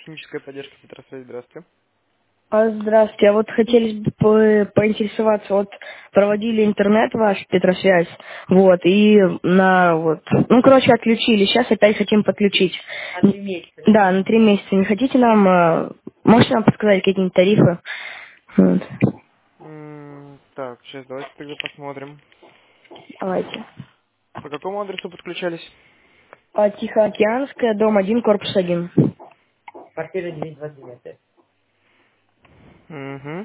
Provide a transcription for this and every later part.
Химическая поддержка Петросвязь, здравствуйте. Здравствуйте. А вот хотели бы поинтересоваться, вот проводили интернет ваш, Петросвязь, вот, и короче, отключили. Сейчас опять хотим подключить. На 3 месяца. Да, на 3 месяца. Не хотите нам, можете нам подсказать какие-нибудь тарифы? Вот. Так, сейчас давайте тогда посмотрим. Давайте. По какому адресу подключались? Тихоокеанская, дом 1, корпус 1. Квартира 929. Угу.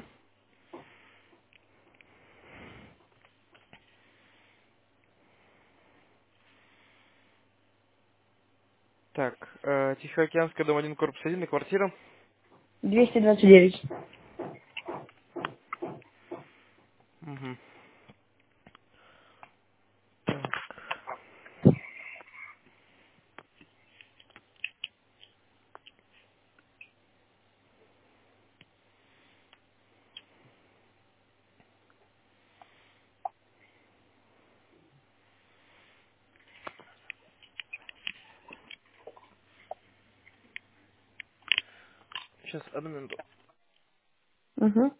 Так, Тихоокеанская, дом 1, корпус 1, квартира. 229. Угу. Так, сейчас, одну минуту. Угу.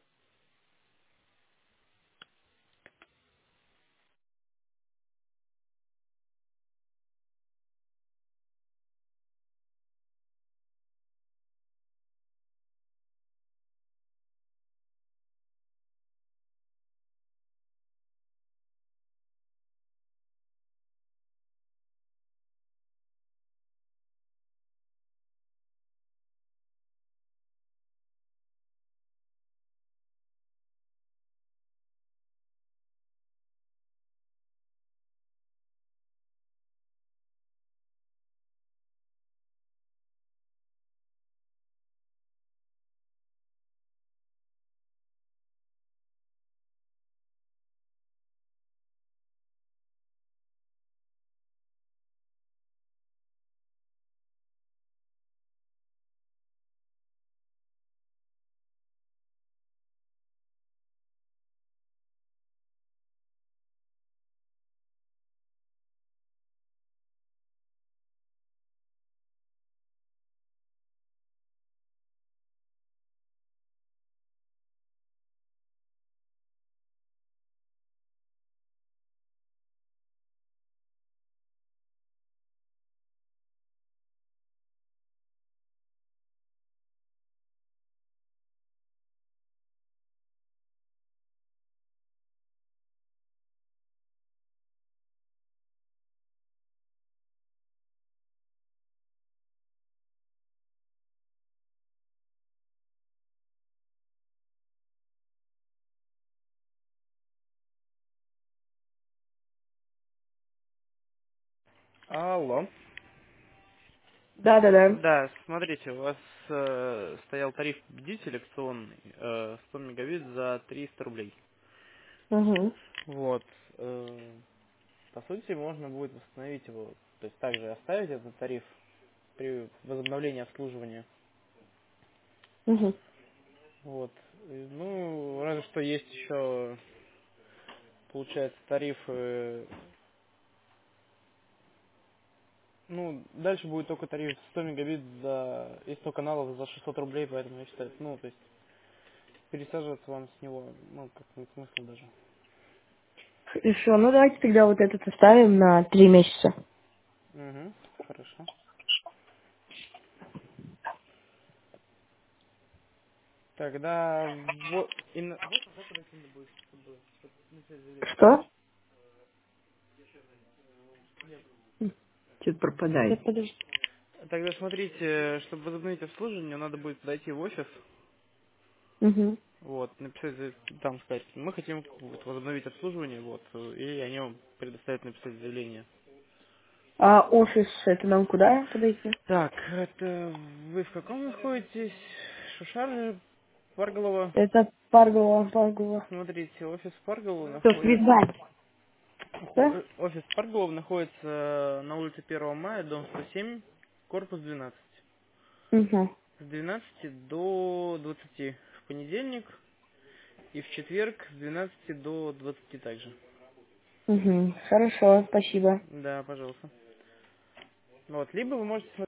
Алло. Да-да-да. Да, смотрите, у вас стоял тариф победитель акционный, 100 мегабит за 300 рублей. Угу. Вот. По сути, можно будет восстановить его, то есть также оставить этот тариф при возобновлении обслуживания. Угу. Вот. Ну, разве что есть еще, получается, тарифы. Ну, дальше будет только тариф 100 мегабит за и 100 каналов за 600 рублей, поэтому я считаю, ну, то есть пересаживаться вам с него, ну, как нет смысла даже. Хорошо, ну давайте тогда вот этот оставим на 3 месяца. Угу, хорошо. Тогда вот вот когда подойти будет, чтобы написать заявление. Что? Что-то Да, пропадает. подожди. Тогда смотрите, чтобы возобновить обслуживание, надо будет подойти в офис, Угу. вот, написать, там сказать, мы хотим вот, возобновить обслуживание, вот, и они вам предоставят написать заявление. А офис, это нам куда подойти? Так, это вы в каком находитесь? Шушар, Парголова. Это Паргова. Смотрите, офис Парголова Что, находится... фидбэк? Да? Офис Парголова находится на улице 1 мая, дом 107, корпус 12. Угу. С 12 до 20 в понедельник и в четверг с 12 до 20 также. Угу. Хорошо, спасибо. Да, пожалуйста. Вот, либо вы можете